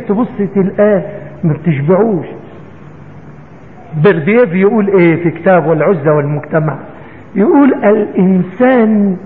تبص تلقاه ما بتشبعوش. بردييف يقول ايه في كتابه العزلة والمجتمع؟ يقول الانسان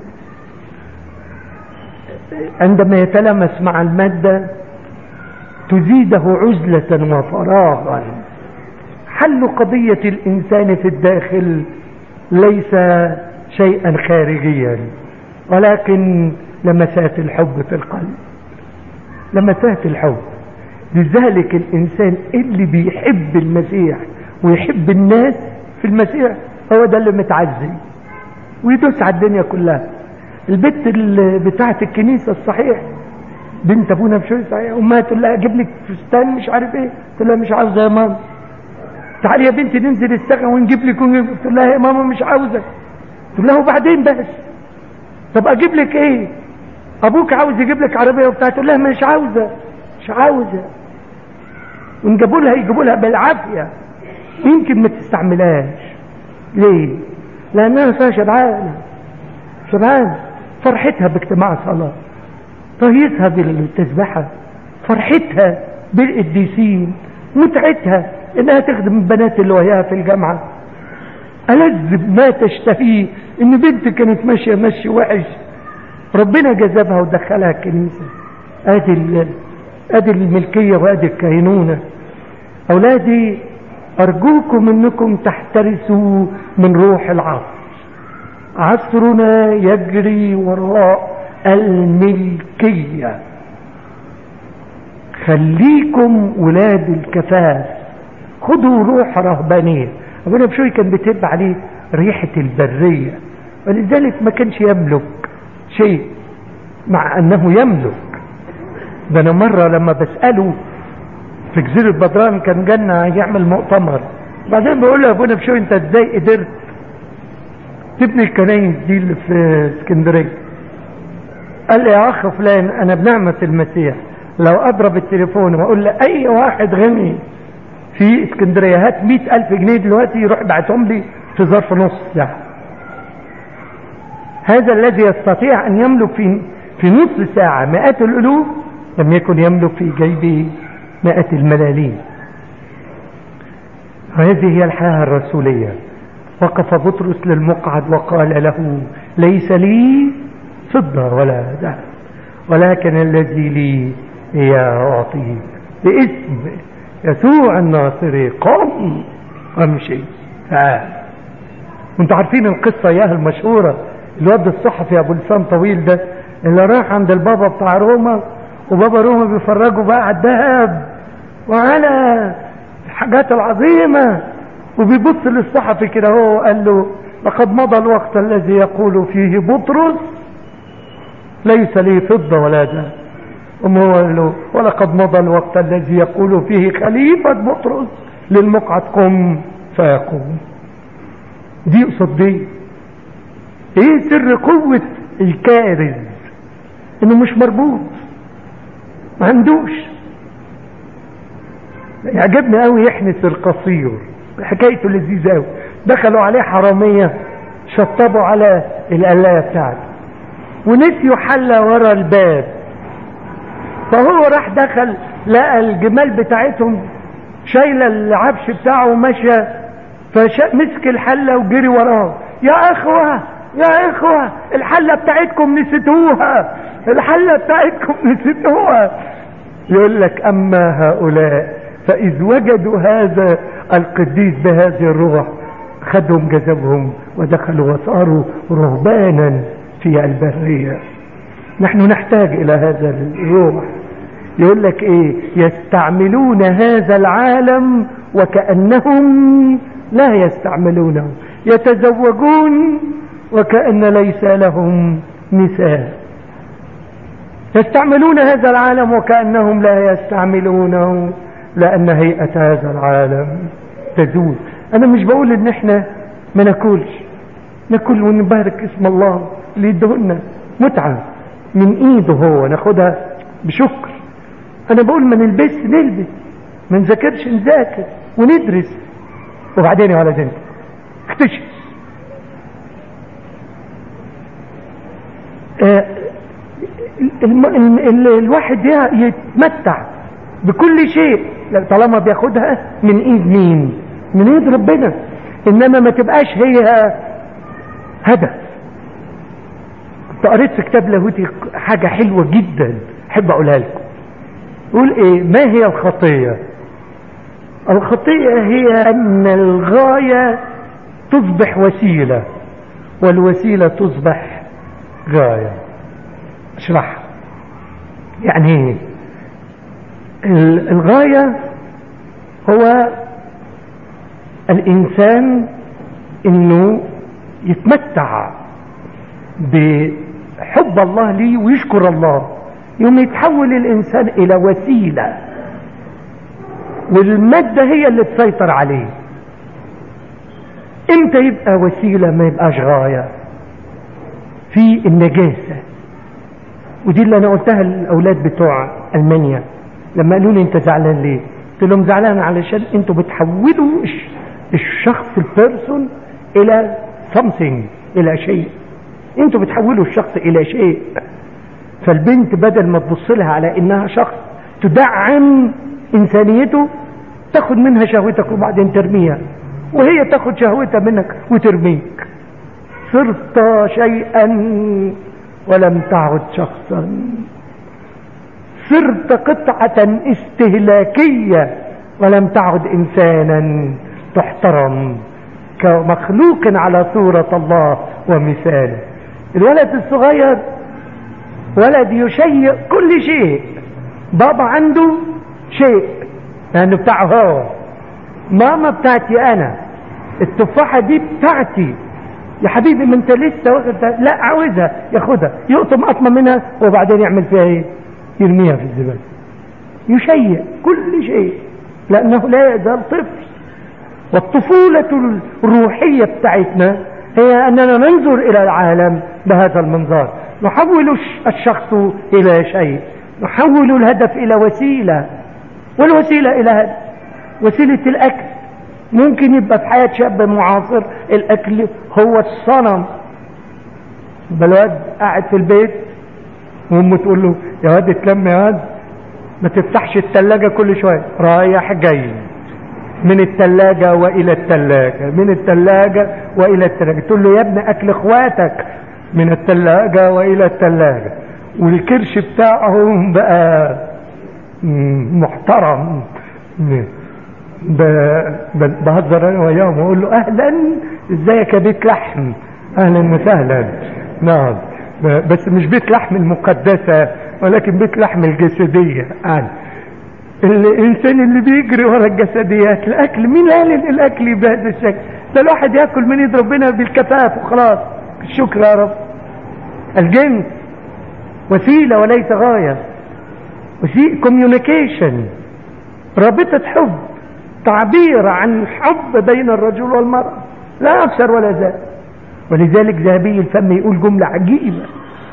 عندما يتلامس مع المادة تزيده عزلة وفراغا. حل قضية الانسان في الداخل ليس شيئا خارجيا، ولكن لمسات الحب في القلب، لمسات الحب. لذلك الانسان اللي بيحب المسيح ويحب الناس في المسيح هو ده اللي متعزي ويدوس على الدنيا كلها. البنت بتاعت الكنيسة الصحيح، بنت ابونا بشوي صحيح، امها تقول لها اجيب لك فستان مش عارف ايه، تقول لها مش عاوزه يا ماما. تعالي يا بنتي ننزل الساقه ونجيب لك تقول لها يا ماما مش عاوزه. تقول لها وبعدين بس، طب اجيب لك ايه؟ ابوك عاوز يجيب لك عربيه وبتاع، تقول لها مش عاوزه مش عاوزه. ونجيبوا لها يجيبوا لها بالعافيه، يمكن ما تستعملهاش. ليه؟ لانها فيها شبعانه. فرحتها باجتماع صلاه، طهيتها بالتسبحه، فرحتها بالقديسين، متعتها انها تخدم البنات اللي وياها في الجامعه. ألذ ما تشتهيه ان بنت كانت ماشيه مشي وحش ربنا جذبها ودخلها الكنيسه. ادي الملكيه وادي الكهنونه. اولادي ارجوكم انكم تحترسوا من روح العصر. عصرنا يجري وراء الملكيه. خليكم ولاد الكفاف، خدوا روح رهبانيه. ابونا بشوي كان بتب عليه ريحه البريه، ولذلك ما كانش يملك شيء مع انه يملك. ده انا مره لما بساله في جزيره بدران كان جانا يعمل مؤتمر، بعدين بقول له ابونا بشوي انت ازاي قدرت تبني الكنايس دي اللي في اسكندريه؟ قال لي يا اخ فلان انا بنعمه المسيح لو اضرب التليفون واقول لاي واحد غني في اسكندريه هات 100,000 جنيه دلوقتي يروح بعتهم لي في ظرف نص ساعه. هذا الذي يستطيع ان يملك في نص ساعه مئات الالوف لم يكن يملك في جيبه مئات الملالين. هذه هي الحياه الرسوليه. وقف بطرس للمقعد وقال له ليس لي فضه ولا ذهب، ولكن الذي لي هي اعطيه. باسم يسوع الناصري قم امشي. وانتوا عارفين القصه اياها المشهوره، الواد الصحفي ابو لسان طويل ده اللي راح عند البابا بتاع روما، وبابا روما بيفرجوا بقى على الذهب وعلى الحاجات العظيمه، وبيبص للصحفي كده هو قال له لقد مضى الوقت الذي يقول فيه بطرس ليس لي فضه ولا ذهب. هو قال له ولقد مضى الوقت الذي يقول فيه خليفه بطرس للمقعد قم فيقوم. دي قصاد دي. ايه سر قوه الكارز؟ انه مش مربوط، ما عندوش. يعجبني قوي يحنس القصير، حكايته لذيذه قوي. دخلوا عليه حراميه شطبوا على القلايه بتاعته ونسيوا حله ورا الباب، فهو راح دخل لقى الجمال بتاعتهم شايله العفش بتاعه وماشيه، فمسك الحله وجري وراه. يا اخوه يا اخوه الحله بتاعتكم نسيتوها، الحله بتاعتكم نسيتوها. يقول لك اما هؤلاء فاذ وجدوا هذا القديس بهذه الروح خدهم جذبهم ودخلوا وصاروا رهبانا في البريه. نحن نحتاج الى هذا الروح. يقول لك ايه؟ يستعملون هذا العالم وكأنهم لا يستعملونه، يتزوجون وكأن ليس لهم نساء. يستعملون هذا العالم وكأنهم لا يستعملونه، لأن هيئة هذا العالم تزول. أنا مش بقول إن إحنا ما ناكلش، ناكل ونبارك اسم الله اللي يدهنا متعة من إيده هو ناخدها بشكر. أنا بقول ما نلبس نلبس، ما نذاكرش نذاكر وندرس، وبعدين على ذلك اكتشف. الواحد يتمتع بكل شيء طالما بياخدها من ايد مين؟ من ايد ربنا. انما ما تبقاش هي هدف. كنت قريت في كتاب لاهوتي حاجة حلوة جدا احب اقولها لكم. يقول ايه؟ ما هي الخطية؟ الخطية هي ان الغاية تصبح وسيلة والوسيلة تصبح غاية. اشرح يعني ايه؟ الغاية هو الانسان انه يتمتع بحب الله ليه ويشكر الله، يوم يتحول الانسان الى وسيلة والمادة هي اللي تسيطر عليه. امتى يبقى وسيلة ما يبقاش غاية؟ في النجاسة. ودي اللي انا قلتها للاولاد بتوع المانيا لما قالوا لي انت زعلان ليه؟ قلت لهم زعلان علشان انتوا بتحولوا الشخص البيرسون الى something، الى شيء. انتوا بتحولوا الشخص الى شيء. فالبنت بدل ما تبص لها على انها شخص تدعم انسانيته تاخد منها شهوتك وبعدين ترميها، وهي تاخد شهوتها منك وترميك. صرت شيئا ولم تعد شخصا، صرت قطعة استهلاكية ولم تعد انسانا تحترم كمخلوق على صورة الله ومثاله. الولد الصغير ولد يشيء كل شيء. بابا عنده شيء لانه بتاعه هو، ماما بتاعتي انا، التفاحة دي بتاعتي يا حبيبي ما انت لسه واخدها، لا عاوزها ياخدها، يقطم قطمة منها وبعدين يعمل فيها ايه؟ يرميها في الزبالة. يشيء كل شيء لانه لا يزال طفل. والطفولة الروحية بتاعتنا هي اننا ننظر الى العالم بهذا المنظار، نحول الشخص الى شيء، نحول الهدف الى وسيلة، والوسيلة الى هدف. وسيلة الاكل ممكن يبقى في حياة شاب معاصر الاكل هو الصنم. الواد قاعد في البيت وامه تقول له يا واد اتلم يا واد، ما تفتحش التلاجة كل شوية، رايح جاي من التلاجة والى التلاجة، من التلاجة والى التلاجة. تقول له يا ابن اكل اخواتك من التلاجة والى التلاجة، والكرش بتاعهم بقى محترم. بهزر انا وياهم واقول له اهلا ازيك يا بيت لحم، اهلا وسهلا. نعم، بس مش بيت لحم المقدسة ولكن بيت لحم الجسدية. الانسان اللي بيجري ورا الجسديات، الاكل مين قال الاكل بهذا الشكل؟ ده الواحد ياكل من يد ربنا بالكفاف وخلاص، الشكر يا رب. الجنس وسيلة وليس غاية، وسيلة كوميونيكيشن، رابطة حب، تعبير عن حب بين الرجل والمرأة، لا اكثر ولا زاد. ولذلك ذهبي الفم يقول جملة عجيبة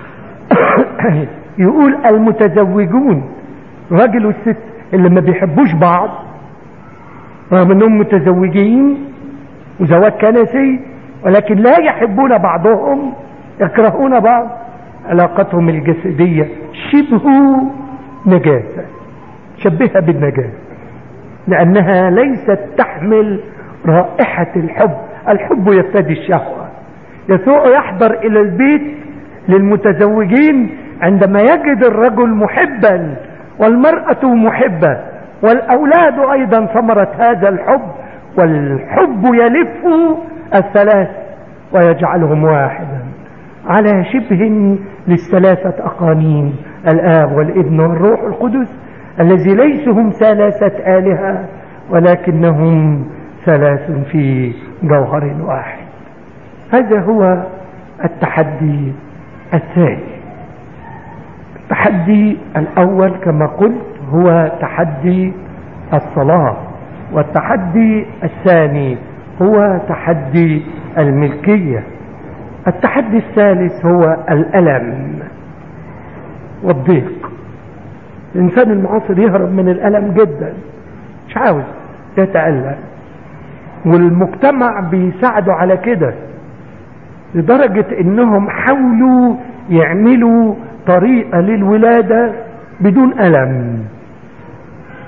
يقول المتزوجون الراجل والست اللي ما بيحبوش بعض رغم انهم متزوجين وزواج كنسي ولكن لا يحبون بعضهم، يكرهون بعض، علاقتهم الجسدية شبه نجاسة، شبهها بالنجاسة لأنها ليست تحمل رائحة الحب. الحب يفتدي الشهوة. يسوع يحضر إلى البيت للمتزوجين عندما يجد الرجل محبا والمرأة محبة والأولاد أيضا ثمرة هذا الحب، والحب يلف الثلاث ويجعلهم واحدا على شبه للثلاثة أقانيم، الآب والابن والروح القدس، الذي ليسوا هم ثلاثة آلهة ولكنهم ثلاث في جوهر واحد. هذا هو التحدي الثاني. التحدي الأول كما قلت هو تحدي الصلاة، والتحدي الثاني هو تحدي الملكية. التحدي الثالث هو الألم والضيق. الإنسان المعاصر يهرب من الألم جدا، مش عاوز يتألم، والمجتمع بيساعدوا على كده لدرجة انهم حاولوا يعملوا طريقة للولادة بدون ألم.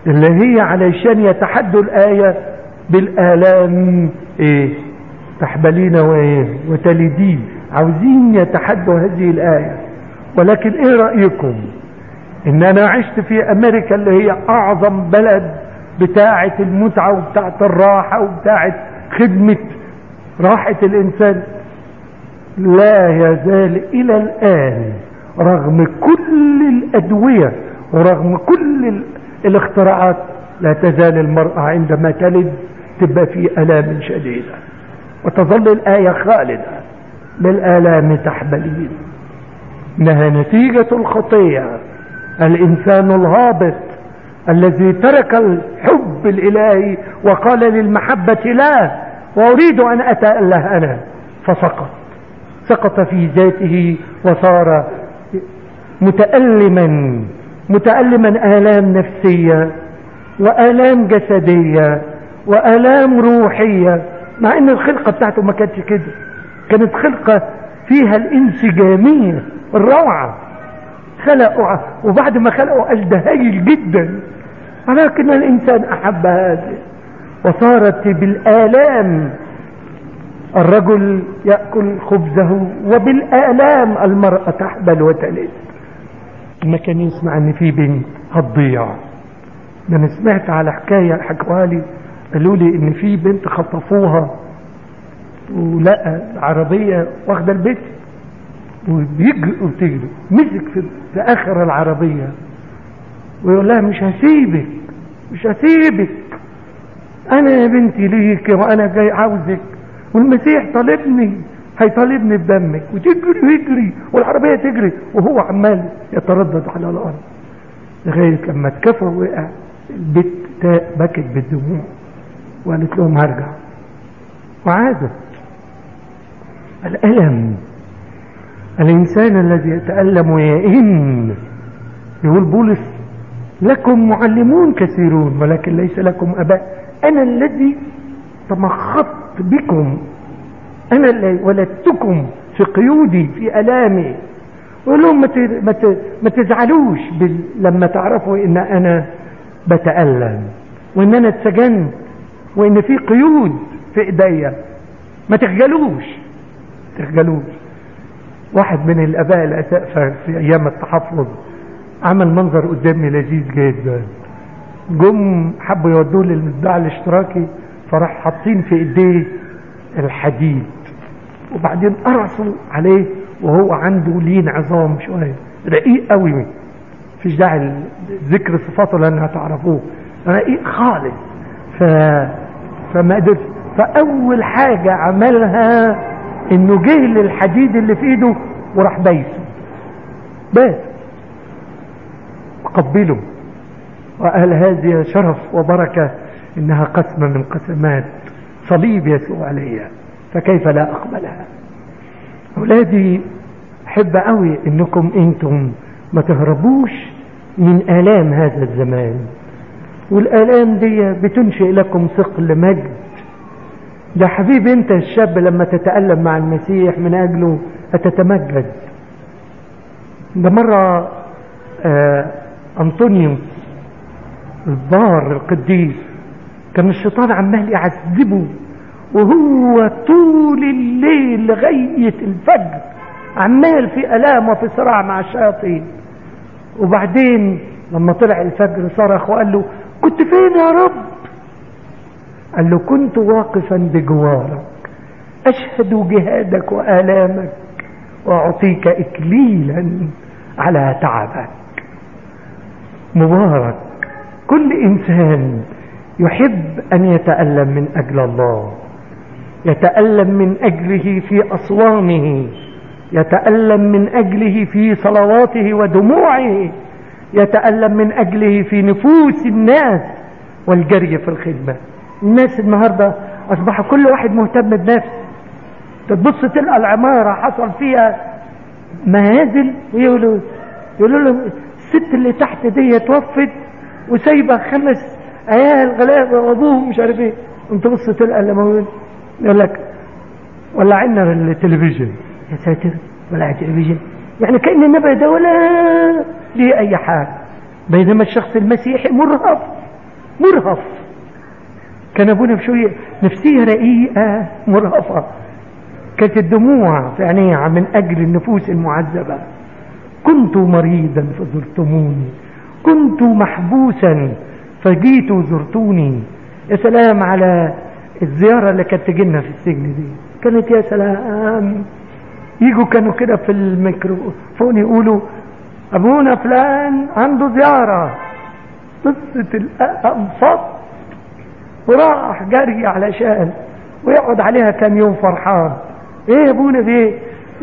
اللي هي علشان يتحدوا الآية بالآلام تحبلين وتلدين، عاوزين يتحدوا هذه الآية. ولكن ايه رأيكم ان انا عشت في امريكا اللي هي اعظم بلد بتاعة المتعة وبتاعة الراحة وبتاعة خدمة راحة الانسان، لا يزال الى الان رغم كل الادوية ورغم كل الاختراعات لا تزال المرأة عندما تلد تبقى في الام شديدة، وتظل الآية خالدة بالآلام تحبلين. انها نتيجة الخطية. الانسان الهابط الذي ترك الحب الالهي وقال للمحبة لا واريد ان اتأله انا، فسقط في ذاته وصار متألما آلام نفسية وآلام جسدية وآلام روحية، مع ان الخلقة بتاعته ما كانتش كده، كانت خلقة فيها الانسجامية الروعة. خلقوا وبعد ما خلقوا قال ده هايل جدا، ولكن الانسان احب هذا وصارت بالآلام. الرجل يأكل خبزه وبالآلام المرأة تحبل وتلد. ما كان يسمع ان في بنت هتضيع. انا سمعت على حكاية حكوها لي، قالوا لي ان في بنت خطفوها ولقى العربية واخدة البيت وبيجري وتجري، مسك في اخر العربية ويقول لها مش هسيبك انا يا بنتي ليك وانا جاي عاوزك، والمسيح هيطالبني بدمك، وتجري ويجري والعربية تجري وهو عمال يتردد على الارض لغاية لما اتكفى وقع. البت بكت بالدموع وقالت لهم هرجع، وعادت. الألم، الإنسان الذي يتألم ويئن. يقول بولس لكم معلمون كثيرون ولكن ليس لكم أباء، أنا الذي تمخضت بكم، أنا الذي ولدتكم في قيودي في ألامي. يقول لهم ما تزعلوش لما تعرفوا إن أنا بتألم وإن أنا اتسجنت وإن في قيود في إيديا، ما تخجلوش. واحد من الآباء الأسقفة في أيام التحفظ عمل منظر قدامي لذيذ جدا. جم حبوا يودوه للمدعى الاشتراكي، فراح حاطين في ايديه الحديد وبعدين قرصوا عليه وهو عنده لين عظام شويه رقيق قوي، مفيش داعي ذكر صفاته لانها تعرفوه، رقيق خالص. فما قدرش. فاول حاجه عملها انه جه للحديد اللي في ايده وراح بايسه، بس قبله وقال هذه شرف وبركة إنها قسمة من قسمات صليب يسوع عليها، فكيف لا أقبلها. أولادي حب قوي إنكم أنتم ما تهربوش من آلام هذا الزمان، والآلام دي بتنشئ لكم ثقل مجد. ده حبيبي أنت الشاب لما تتألم مع المسيح من أجله هتتمجد. ده مرة أنطونيوس البار القديس كان الشيطان عمال يعذبه وهو طول الليل لغاية الفجر عمال في ألام وفي صراع مع الشياطين. وبعدين لما طلع الفجر صرخ وقال له كنت فين يا رب؟ قال له كنت واقفا بجوارك أشهد جهادك وآلامك وأعطيك إكليلا على تعبك. مبارك كل إنسان يحب أن يتألم من أجل الله، يتألم من أجله في أصوامه، يتألم من أجله في صلواته ودموعه، يتألم من أجله في نفوس الناس والجري في الخدمة. الناس النهاردة أصبح كل واحد مهتم بنفسه. تبص تلقى العمارة حصل فيها مهازل ويقولوا له الست اللي تحت دي توفت وسايبه 5 عيال غلابه وابوهم مش عارف ايه، انت بص تلقى لما يقول لك ولعنا التلفزيون. يا ساتر، ولع التلفزيون يعني كأن النبي ده ولا ليه اي حاجه، بينما الشخص المسيحي مرهف مرهف. كان أبونا بشوية نفسية رقيقة مرهفة، كانت الدموع في عينيها من أجل النفوس المعذبة. كنت مريضا فزرتموني، كنت محبوسا فجيتوا زرتوني. يا سلام على الزيارة اللي كانت تجينا في السجن دي، كانت يا سلام. يجوا كانوا كده في الميكروفون يقولوا أبونا فلان عنده زيارة، قصة الأنفاق وراح جري علشان ويقعد عليها كام يوم فرحان. ايه يا ابونا دي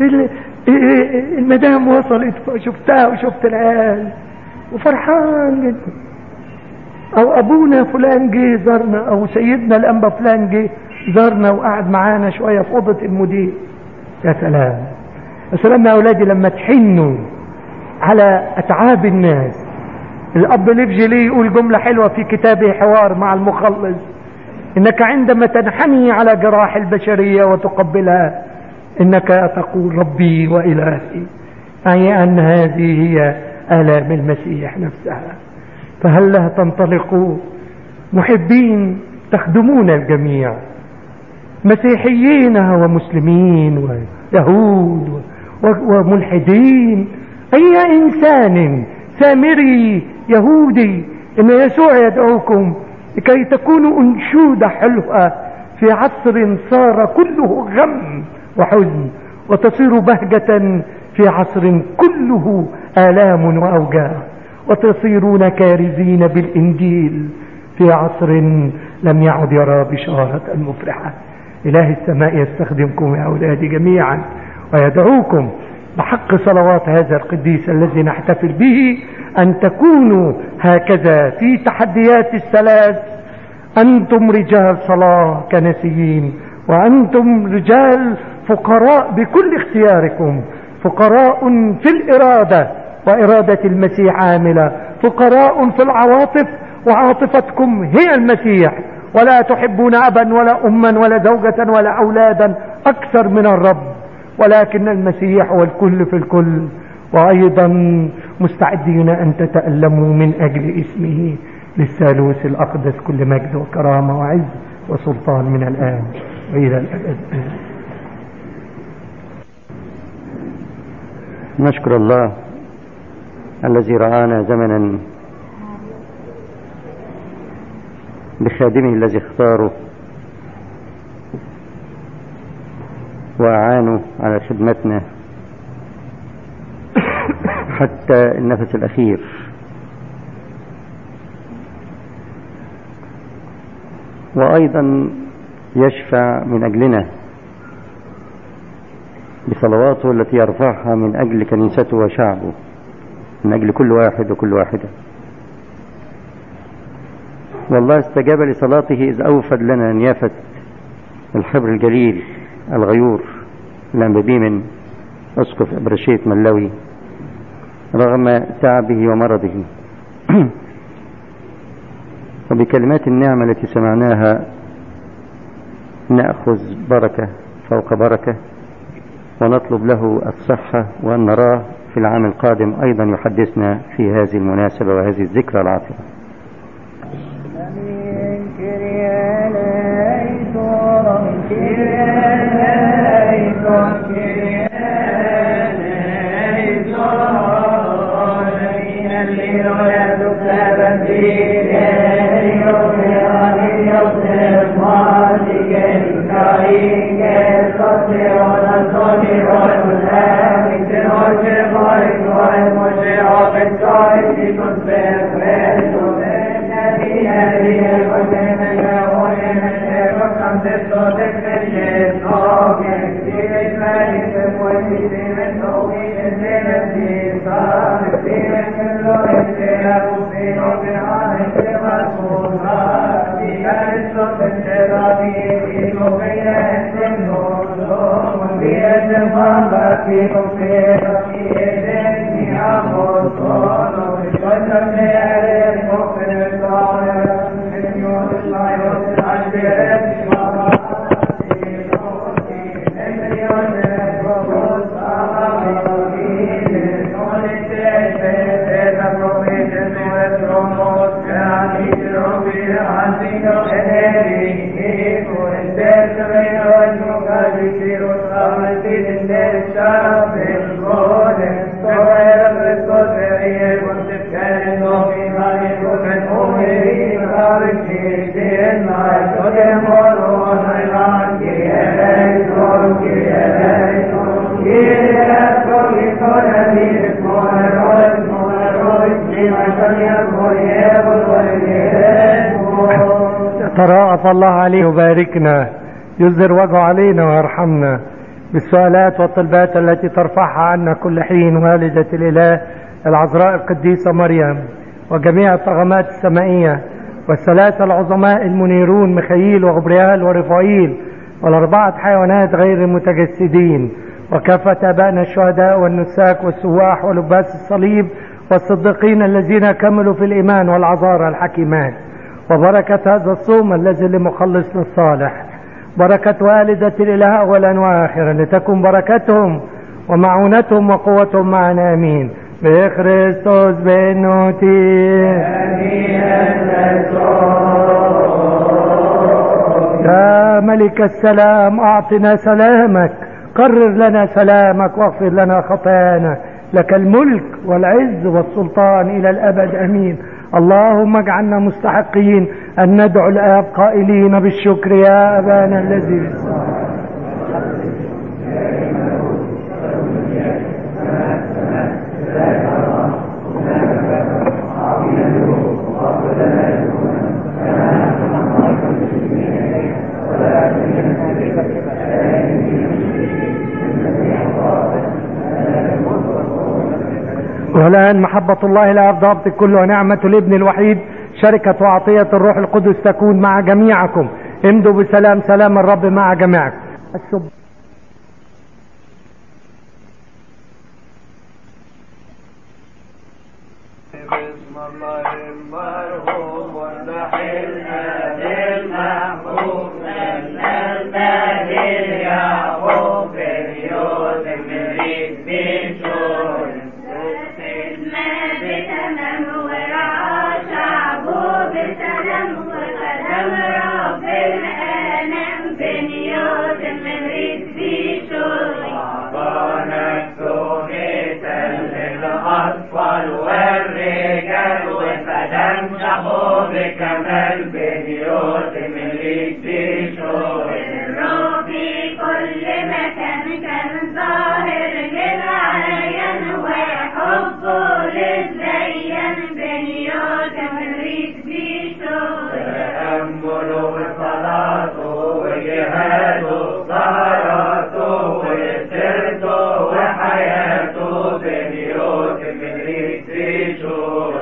المدام وصلت شفتها وشفت العيال وفرحان جدا. او ابونا فلان جه زارنا، او سيدنا الانبا فلان جه زارنا وقعد معانا شوية في اوضة المدير. يا سلام يا سلام يا اولادي لما تحنوا على اتعاب الناس. الاب ليفجلي يقول جملة حلوة في كتابه حوار مع المخلص: انك عندما تنحني على جراح البشرية وتقبلها انك تقول ربي والهي، اي ان هذه هي آلام المسيح نفسها. فهل لا تنطلقوا محبين تخدمون الجميع، مسيحيين ومسلمين ويهود وملحدين، اي انسان سامري يهودي، ان يسوع يدعوكم لكي تكونوا انشودة حلوة في عصر صار كله غم وحزن، وتصير بهجة في عصر كله آلام وأوجاع، وتصيرون كارزين بالإنجيل في عصر لم يعد يرى بشارة مفرحة. إله السماء يستخدمكم يا أولادي جميعا ويدعوكم بحق صلوات هذا القديس الذي نحتفل به أن تكونوا هكذا في تحديات الثلاث. أنتم رجال صلاة كنسيين، وأنتم رجال فقراء بكل اختياركم، فقراء في الإرادة وإرادة المسيح عاملة، فقراء في العواطف وعاطفتكم هي المسيح، ولا تحبون أبا ولا أما ولا زوجة ولا أولادا أكثر من الرب، ولكن المسيح هو الكل في الكل. وأيضا مستعدين أن تتألموا من أجل اسمه، للثالوث الأقدس كل مجد وكرامة وعز وسلطان من الآن وإلى الأبد. نشكر الله الذي رآنا زمنا بخادمه الذي اختاره وأعانوا على خدمتنا حتى النفس الأخير. وأيضا يشفع من أجلنا بصلواته التي يرفعها من أجل كنيسته وشعبه، من أجل كل واحد وكل واحدة. والله استجاب لصلاته إذ أوفد لنا نيافة الحبر الجليل الغيور الأنبابي من أسقف أبرشيت ملوي رغم تعبه ومرضه. وبكلمات النعمة التي سمعناها نأخذ بركة فوق بركة، ونطلب له الصحة، وأن نراه في العام القادم أيضا يحدثنا في هذه المناسبة وهذه الذكرى العاطرة. Amen. تراءف الله عليه وباركنا، يظهر وجهه علينا ويرحمنا بالسؤالات والطلبات التي ترفعها عنا كل حين والدة الإله العذراء القديسة مريم، وجميع الطغمات السمائية، والثلاثة العظماء المنيرون ميخائيل وغبريال ورفائيل، والأربعة حيوانات غير المتجسدين، وكافة آبائنا الشهداء والنساك والسواح ولباس الصليب والصديقين الذين كملوا في الإيمان والعذارى الحكيمات، وبركة هذا الصوم الذي لمخلصنا الصالح، بركة والدة الإله أولا وآخرا، لتكن بركتهم ومعونتهم وقوتهم معنا آمين. بخريستوس بنوتي يا ملك السلام أعطنا سلامك، قرر لنا سلامك واغفر لنا خطايانا، لك الملك والعز والسلطان إلى الأبد أمين. اللهم اجعلنا مستحقين أن ندعو الآب قائلين بالشكر يا أبانا الذي في السماء. والآن محبة الله الآب ضابط الكل ونعمة الابن الوحيد شركة وعطية الروح القدس تكون مع جميعكم. امضوا بسلام، سلام الرب مع جميعكم. بكمال بنيوت من ريد بشوي الروح في كل مكان كان ظاهر للعيان وحبه للزين بنيوت من ريد بشوي تأمله وصلاته وجهاده صلاته وسرته وحياته بنيوت من ريد بشوي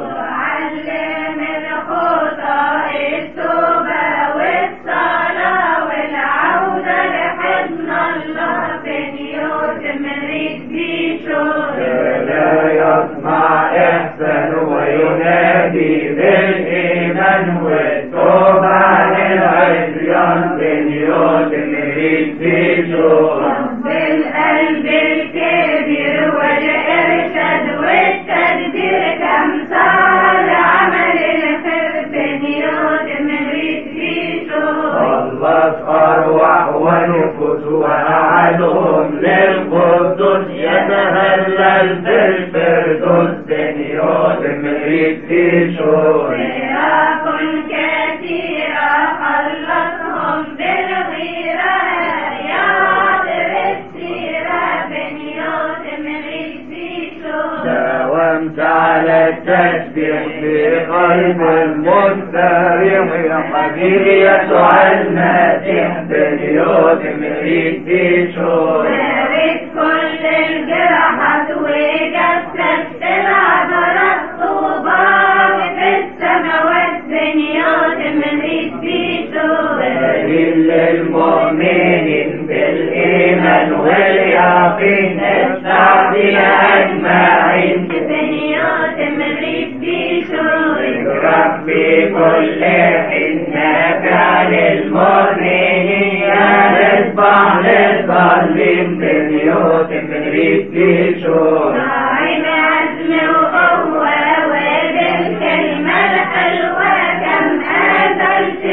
وينادي بالإيمان والتوبة للعصيان بنيوت مريد بشوق بالقلب الكبير والإرشاد والتدبير كم صار عمل الخير بنيوت مريد بشوق خلص أرواح ونفوس وأعادهم للقدس يتهلل بالفردوس بنيوت مريد بشوق سراف كثيرة خلصهم بالغيرة يا عطر السيرة بنيوت مريد بشوق داومت على التسبيح في قلب المستريح يا حبيبي يسوع المسيح بنيوت مريد بشوق داوت كل الجراحات وجسدت العذرات طوبى في السماوات بنيوت مريد بشوق دليل للمؤمنين بالإيمان واليقين الشعبنا أجمعين بنيوت مريد بشوق اجرح في كل حين نافع للمؤمنين يا نسبح للظالم بنيوت مريد بشوق صاحب عزم وقوة وبالكلمة الحلوة كم آثرت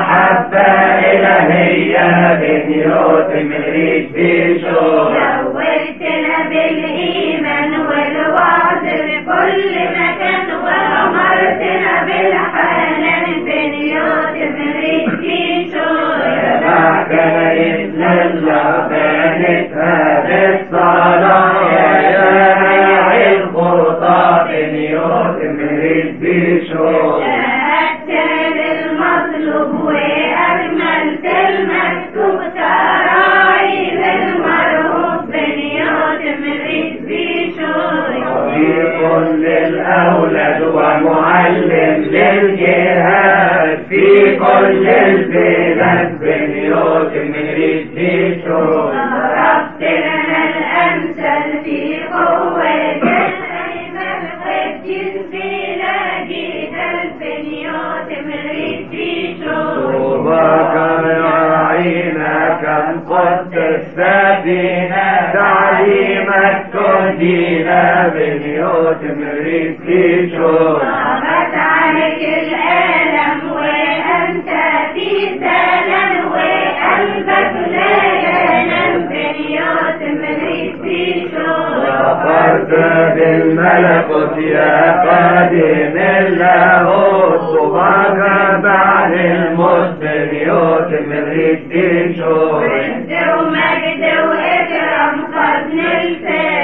محبة إلهية بنيوت مريد بشوق زودتنا بالإيمان والوعد بكل مكان وغمرتنا بالحنان بنيوت مريد بشوق يا كنيس لله بنتها بالصلاة يا ريع الخطى بنيوت مريد بشوق المطلوب وأجملت المكتوب تراعي للمرهوب بنيوت مريد بشوق طبيب للأولاد ومعلم للجهاد في كل البلاد بنيوت مريد بشوق ضربت لنا الأمثال في قوة الأيمن والدين بلا جدال بنيوت مريد بشوق طوباك يا عينا كم قد السفينة تعليمك تهدينا بنيوت مريد بشوق صعبت عليك الألم وأنت في سلام وقلبك لا ينام بنيوت مريد بشوق غفرت بالملكوت يا قادم اللاهوت طوباك بعد الموت بنيوت مريد بشوق عز ومجد وإكرام قد نلت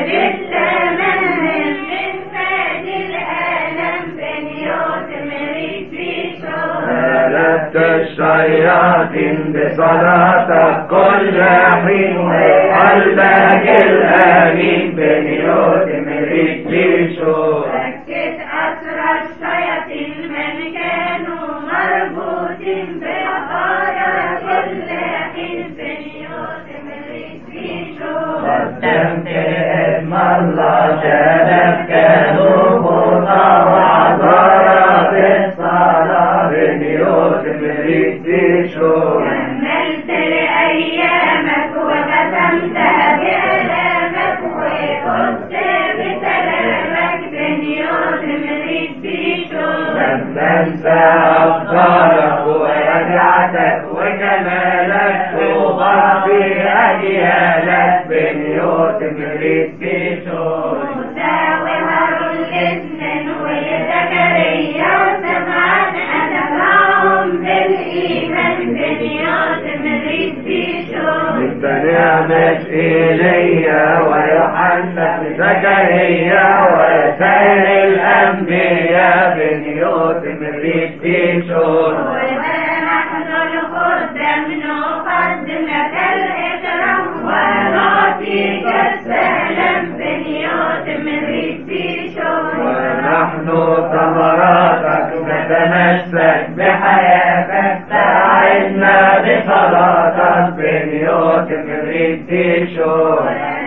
بالتمام من فاد الألم بنيوت مريد بشوق غلبت الشياطين بصلاتك كل حين وقلبك الآمين بنيوت مريد بشوق فكت أسر الشياطين من كانوا مربوطين بخطايا كل حين بنيوت مريد بشوق قدمت اسم الله شباب كانوا خطا وعذارى بالصلاة بنيوت مريد بشوق كملت لأيامك وختمتها بألامك وقلت بسلامك بنيوت مريد بشوق لم تنسى أفضالك ورجعتك وجمالك طوبى في أجيالك بنيوت مريد بشوق موسى وهارون الاثنين وزكريا وسمعان أتبعهم بالإيمان بنيوت مريد بشوق نعمة إيليا ويوحنا زكريا وسائر الأنبياء بنيوت مريد بشوق ونحن الخدام نقدم لك الإكرام ونعطيك السلام بنيوت مريد بشوق ونحن ثمراتك نتمسك بحياتك ساعدنا بصلاتك بنيوت مريد بشوق